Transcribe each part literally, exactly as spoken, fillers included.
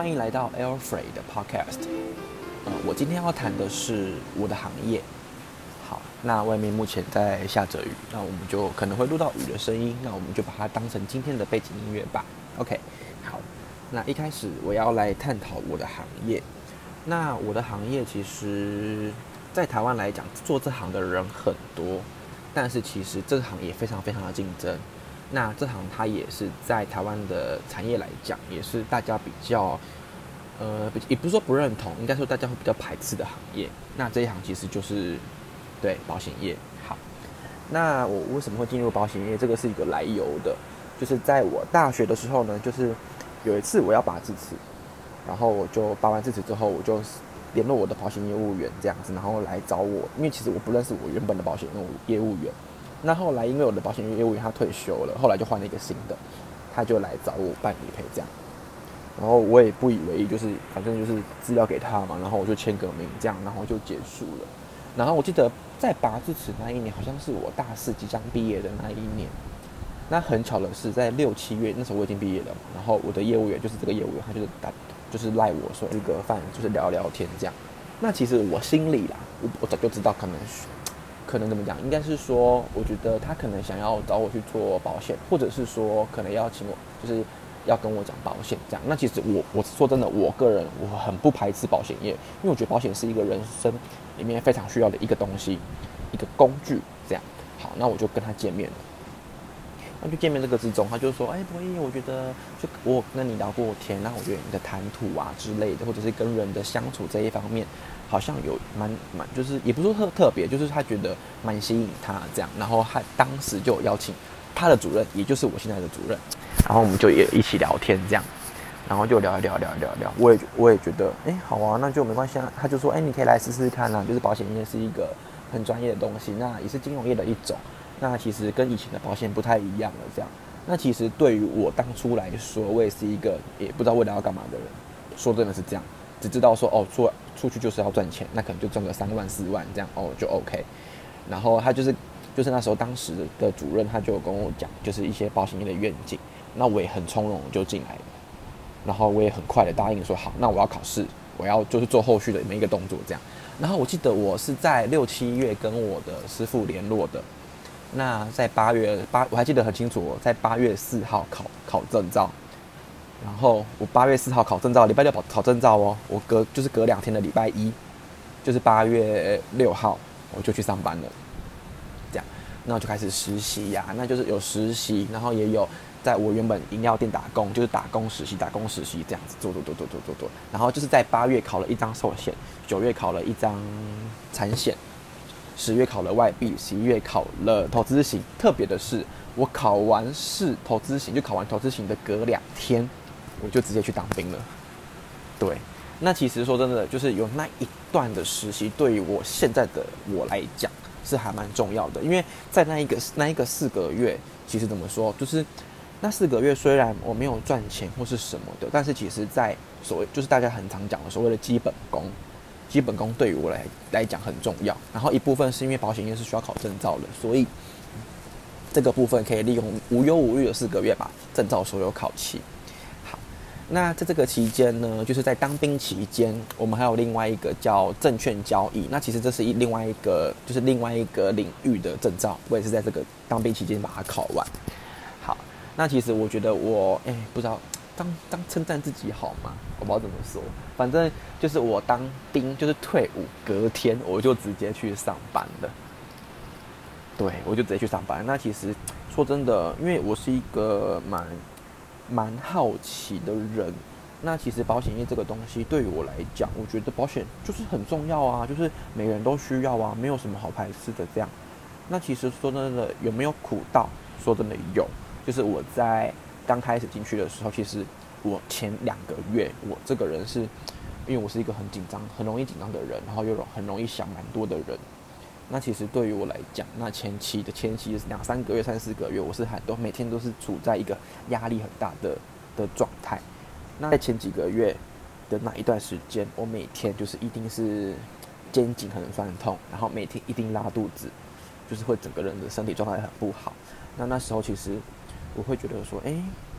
欢迎来到 Airfrey 的 Podcast。呃，我今天要谈的是我的行业。好，那外面目前在下着雨，那我们就可能会录到雨的声音，那我们就把它当成今天的背景音乐吧。OK， 好，那一开始我要来探讨我的行业。那我的行业其实，在台湾来讲，做这行的人很多，但是其实这个行业非常非常的竞争。那这行它也是在台湾的产业来讲，也是大家比较，呃，也不是说不认同，应该说大家会比较排斥的行业。那这一行其实就是对保险业。好，那我为什么会进入保险业？这个是一个来由的，就是在我大学的时候呢，就是有一次我要拔智齿，然后我就拔完智齿之后，我就联络我的保险业务员这样子，然后来找我，因为其实我不认识我原本的保险业务员。那后来因为我的保险业务员他退休了，后来就换了一个新的，他就来找我办理赔这样，然后我也不以为意，就是反正就是资料给他嘛，然后我就签个名这样，然后就结束了。然后我记得在拔智齿那一年，好像是我大四即将毕业的那一年。那很巧的是，在六七月那时候我已经毕业了嘛，然后我的业务员就是这个业务员，他就是打就是赖我说这个饭就是聊聊天这样。那其实我心里啦，我我早就知道可能。可能怎么讲？应该是说，我觉得他可能想要找我去做保险，或者是说，可能要请我，就是要跟我讲保险这样。那其实我，我说真的，我个人我很不排斥保险业，因为我觉得保险是一个人生里面非常需要的一个东西，一个工具这样。好，那我就跟他见面了。那就见面这个之中，他就说：“哎，博弈，我觉得就我跟你聊过天，那我觉得你的谈吐啊之类的，或者是跟人的相处这一方面，好像有蛮蛮，就是也不是说特特别，就是他觉得蛮吸引他这样。然后他当时就有邀请他的主任，也就是我现在的主任，然后我们就也一起聊天这样，然后就聊一聊聊一聊聊。我也我也觉得，哎，好啊，那就没关系啊。他就说，哎，你可以来试试看啊，就是保险业是一个很专业的东西，那也是金融业的一种。”那其实跟以前的保险不太一样了，这样。那其实对于我当初来说，我也是一个也不知道未来要干嘛的人。说真的是这样，只知道说哦，出出去就是要赚钱，那可能就赚个三万四万这样哦就 OK。然后他就是就是那时候当时的主任他就有跟我讲，就是一些保险业的愿景。那我也很从容就进来了，然后我也很快的答应说好，那我要考试，我要就是做后续的每一个动作这样。然后我记得我是在六七月跟我的师傅联络的。那在八月八，我还记得很清楚，我在八月四号考考证照，然后我八月四号考证照，礼拜六考考证照哦，我隔就是隔两天的礼拜一，就是八月六号，我就去上班了，这样，那我就开始实习呀、啊，那就是有实习，然后也有在我原本饮料店打工，就是打工实习，打工实习这样子做做做做做做做，然后就是在八月考了一张寿险，九月考了一张产险。十月考了外币，十一月考了投资型。特别的是，我考完试投资型，就考完投资型的隔两天，我就直接去当兵了。对，那其实说真的，就是有那一段的实习，对于我现在的我来讲是还蛮重要的，因为在那一个那一个四个月，其实怎么说，就是那四个月虽然我没有赚钱或是什么的，但是其实在所谓就是大家很常讲的所谓的基本功。基本功对于我来来讲很重要，然后一部分是因为保险业是需要考证照的，所以这个部分可以利用无忧无虑的四个月把证照所有考齐。好，那在这个期间呢，就是在当兵期间，我们还有另外一个叫证券交易，那其实这是一另外一个就是另外一个领域的证照，我也是在这个当兵期间把它考完。好，那其实我觉得我哎不知道。当当称赞自己好吗？我不知道怎么说，反正就是我当兵，就是退伍隔天我就直接去上班了。对，我就直接去上班。那其实说真的，因为我是一个蛮蛮好奇的人，那其实保险业这个东西对于我来讲，我觉得保险就是很重要啊，就是每个人都需要啊，没有什么好排斥的这样。那其实说真的，有没有苦到？说真的有，就是我在。刚开始进去的时候，其实我前两个月，我这个人是，因为我是一个很紧张、很容易紧张的人，然后又很容易想蛮多的人。那其实对于我来讲，那前期的前期两三个月、三四个月，我是很多每天都是处在一个压力很大的的状态。那在前几个月的那一段时间，我每天就是一定是肩颈很酸痛，然后每天一定拉肚子，就是会整个人的身体状态很不好。那那时候其实。我会觉得说，哎，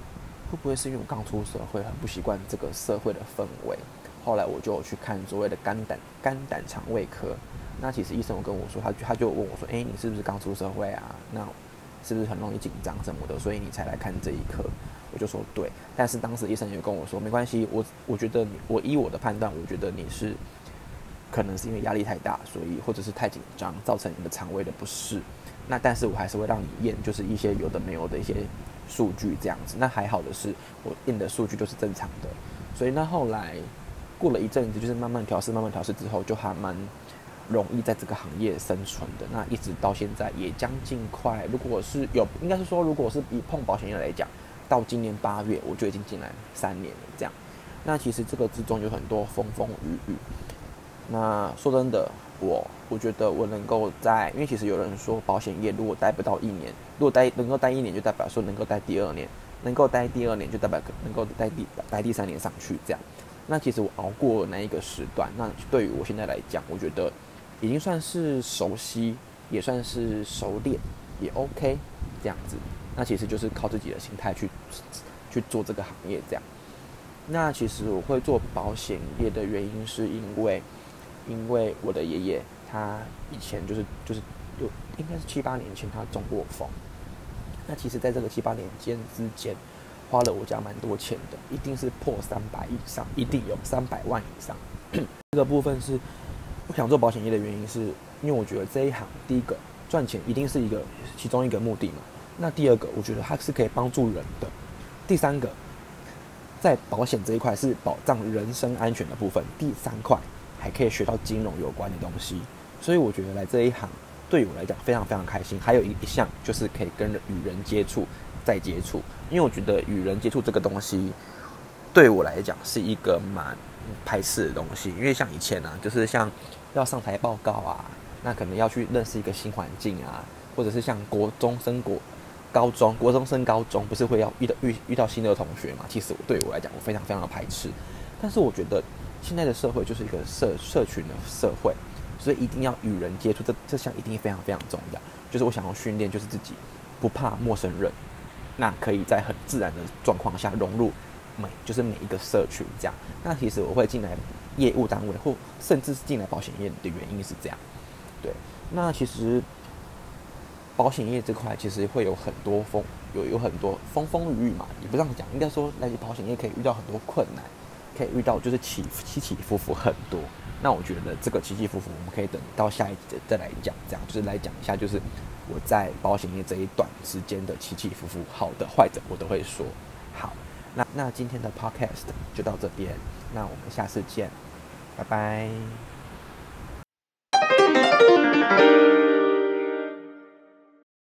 会不会是因为我刚出社会，很不习惯这个社会的氛围？后来我就有去看所谓的肝胆肝胆肠胃科。那其实医生有跟我说，他就他就问我说：“哎、欸，你是不是刚出社会啊？那是不是很容易紧张什么的？所以你才来看这一科？”我就说对。但是当时医生也跟我说，没关系，我我觉得你我依我的判断，我觉得你是可能是因为压力太大，所以或者是太紧张，造成你的肠胃的不适。那但是我还是会让你验，就是一些有的没有的一些数据这样子。那还好的是，我验的数据都是正常的。所以那后来过了一阵子，就是慢慢调试，慢慢调试之后，就还蛮容易在这个行业生存的。那一直到现在也将近快，如果是有，应该是说，如果是以碰保险业来讲，到今年八月我就已经进来三年了这样。那其实这个之中有很多风风雨雨。那说真的，我我觉得我能够在，因为其实有人说保险业如果待不到一年，如果待能够待一年，就代表说能够待第二年，能够待第二年就代表能够待第待第三年上去这样。那其实我熬过那一个时段，那对于我现在来讲，我觉得已经算是熟悉，也算是熟练，也 OK 这样子。那其实就是靠自己的心态去去做这个行业这样。那其实我会做保险业的原因，是因为因为我的爷爷他以前就是就是有应该是七八年前他中过风。那其实在这个七八年间之间，花了我家蛮多钱的，一定是破三百以上，一定有三百万以上。这个部分是我想做保险业的原因，是因为我觉得这一行第一个赚钱一定是一个其中一个目的嘛。那第二个，我觉得它是可以帮助人的。第三个，在保险这一块是保障人身安全的部分。第三块还可以学到金融有关的东西，所以我觉得来这一行对于我来讲非常非常开心。还有一一项就是可以跟人与人接触，再接触，因为我觉得与人接触这个东西对我来讲是一个蛮排斥的东西。因为像以前啊，就是像要上台报告啊，那可能要去认识一个新环境啊，或者是像国中升国高中，国中升高中，不是会要遇到遇遇到新的同学嘛？其实对我来讲，我非常非常的排斥。但是我觉得现在的社会就是一个社社群的社会，所以一定要与人接触，这这项一定非常非常重要。就是我想要训练，就是自己不怕陌生人，那可以在很自然的状况下融入每就是每一个社群这样。那其实我会进来业务单位，或甚至是进来保险业的原因是这样。对，那其实保险业这块其实会有很多风有有很多风风雨雨嘛，也不这样讲，应该说来保险业可以遇到很多困难，可以遇到就是起起起伏伏很多。那我觉得这个起起伏伏我们可以等到下一集再来讲，这样就是来讲一下，就是我在保险业这一段时间的起起伏伏，好的坏的我都会说。好，那那今天的 podcast 就到这边，那我们下次见，拜拜。